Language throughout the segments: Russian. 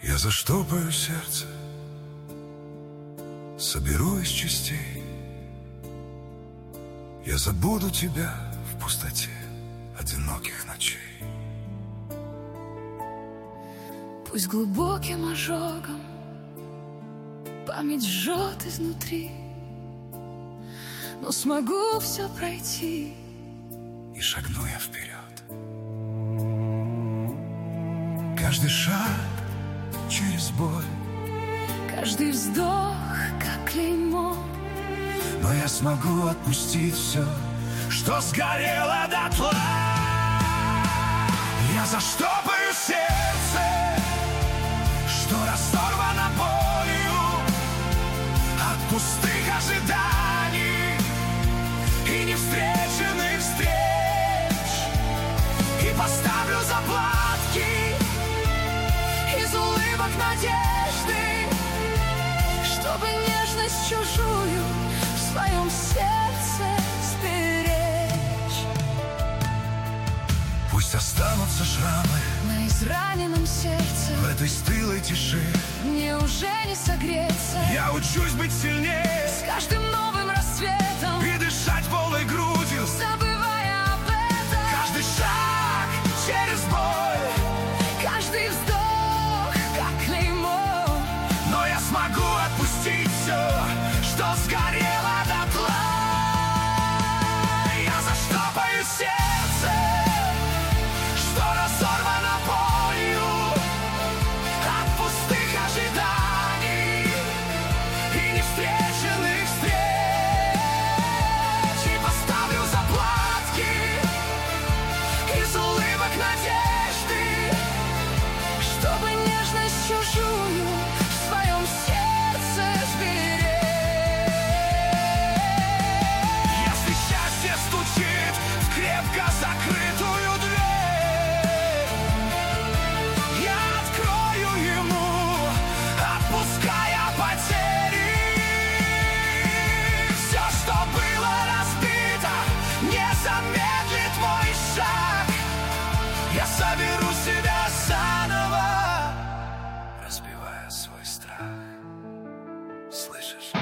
Я заштопаю сердце, соберу из частей. Я забуду тебя в пустоте одиноких ночей. Пусть глубоким ожогом память жжет изнутри, но смогу все пройти, и шагну я вперед. Каждый шаг через боль, каждый вздох как клеймо, но я смогу отпустить все, что сгорело дотла. Я заштопаю сердце, что разорвано болью от пустых ожиданий и невстреченных встреч, и поставлю заплатки из улыбок надежды, чтобы нежность чужую в своем сердце сберечь. Пусть останутся шрамы на израненном сердце, в этой стылой тиши. мне уже не согреться. Я учусь быть сильнее С каждым новым рассветом и дышать полной грудью, забывая об этом. каждый шаг через боль, Каждый вздох как клеймо, но я смогу отпустить все, что сгорело дотла. Я заштопаю сердце, что разорвано болью от пустых ожиданий и невстреченных встреч, и поставлю заплатки из улыбок надежды, чтобы нежность чужую в своем сердце сберечь. если счастье стучит в крепко закрытую дверь, я открою ему, отпуская потери. Все, что было разбито, не замедлит мой шаг. Я соберу себя заново, разбивая свой страх. Слышишь?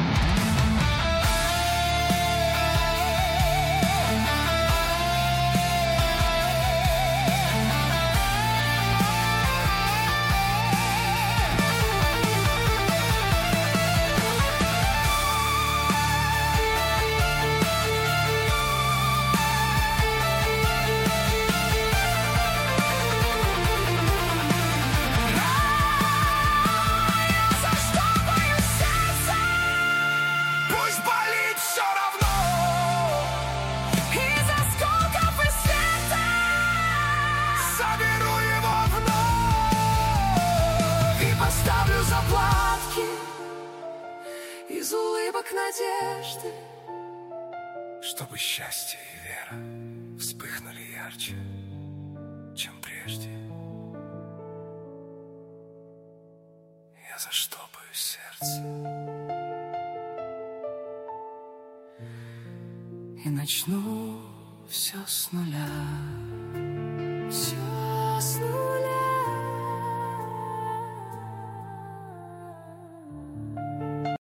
Заштопаю сердце Пусть болит все равно, из осколков и света, соберу его вновь и поставлю заплатки из улыбок надежды, чтобы счастье и вера вспыхнули ярче, чем прежде. Я заштопаю сердце и начну все с нуля. Все с нуля.